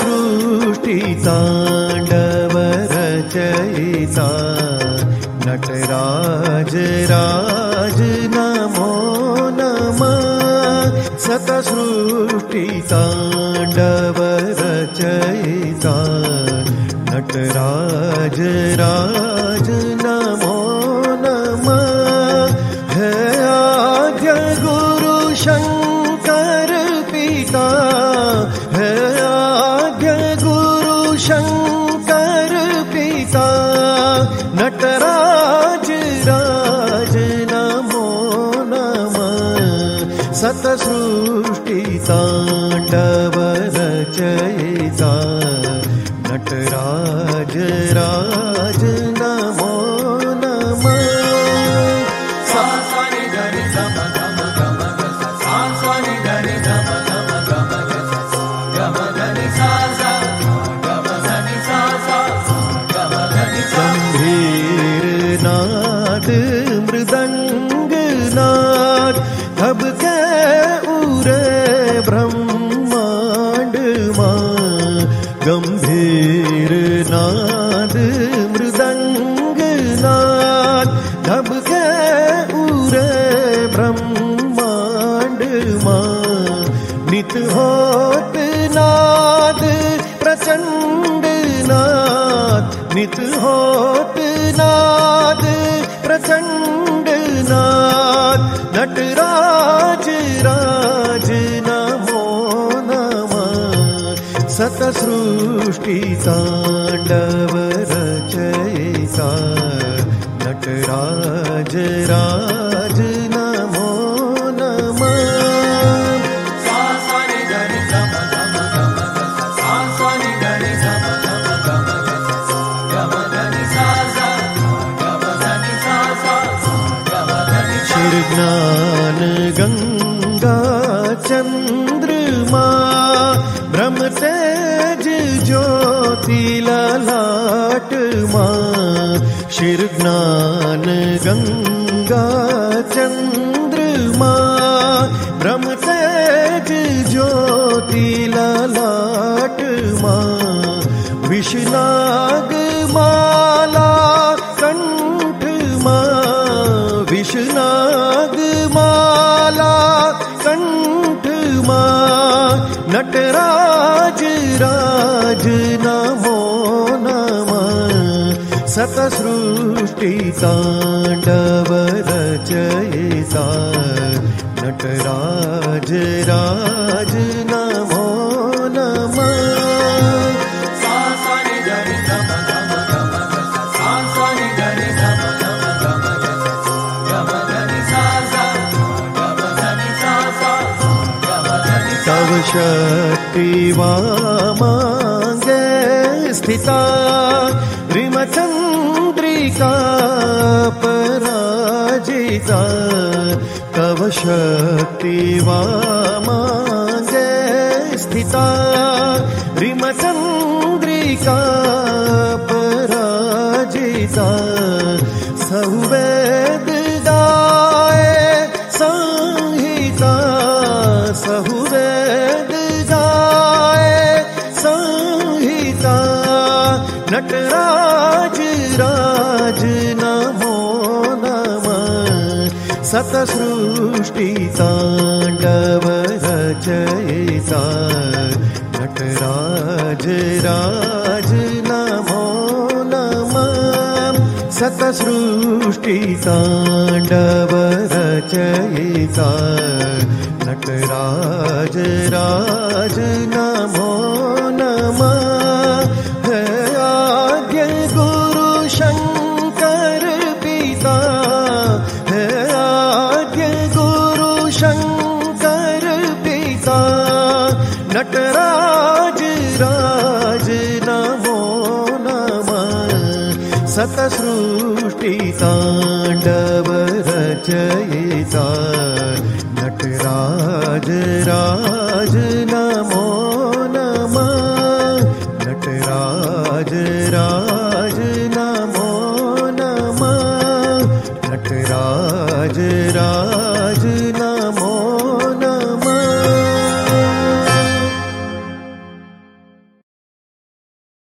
सृष्टि तांडव रचयिता नटराज राज नमो नमः। सतसृष्टि तांडव रचयिता नटराज राज नमो नमः। है आद्य गुरु शंकर पिता, है आद्य गुरु शंकर पिता नटराज राज नमो नमः। सतसृष्टि तांडव रचयिता नटराज राज नमो नमः। सा सा नि ध नि ध म ध म ग म ग सा सा सा नि ध नि ध म ध म ग म ग सा सा ग म ध नि सा सा ग म ध नि सा सा ग म ध नि सा। गंभीर नाद मृदंग नाद तब के उरे ब्रह्मांड मां। गंभीर नाद मृदंग नाद तब के उरे ब्रह्मांड मां। नित होत नाद प्रचंड नाद, नित होत नाद प्रचंड नाद नटराज राज नमो नमः। सतसृष्टि तांडव रचयिता नटराज राज नमो नमः। सा सा नि ध नि ध म ध म ग म ग सा सा सा नि ध नि ध म ध म ग म ग सा सा ग म ध नि सा सा ग म ध नि सा सा ग म ध नि सा। शिर ज्ञान गंगा चंद्रमा ब्रह्म तेज ज्योति ललाट मां। शिर ज्ञान गंगा चंद्रमा ब्रह्म तेज ज्योति ललाट मां। विषनाग माला कंठ मां, विषनाग माला कंठ मां नटराज राज नमो नमः। सतसृष्टि तांडव रचयिता नटराज राज नमो नमः। सा सा नि ध नि ध म ध म ग म ग सा सा सा नि ध नि ध म ध म ग म ग सा सा ग म ध नि सा सा ग म ध नि सा सा ग म ध नि सा। तव शक्ति वामांगे स्थिता रिमचंद्रिका पराजिता। तव शक्ति वामांगे स्थिता रिमचंद्रिका पराजिता। सहुवेद गाए संहिता, सहुवेद गाए संहिता नटराज राज नमो नमः। सतसृष्टि तांडव रचयिता नटराज राज नमो नमः। सतसृष्टि तांडव रचयिता नटराज राज नमो नमः। है आद्य गुरु शंकर पिता, है आद्य गुरु शंकर पिता नटराज राज नमो नमः। सतसृष्टि तांडव रचयिता नटराज राज नमो नमः। नटराज राज नमो नमः। नटराज राज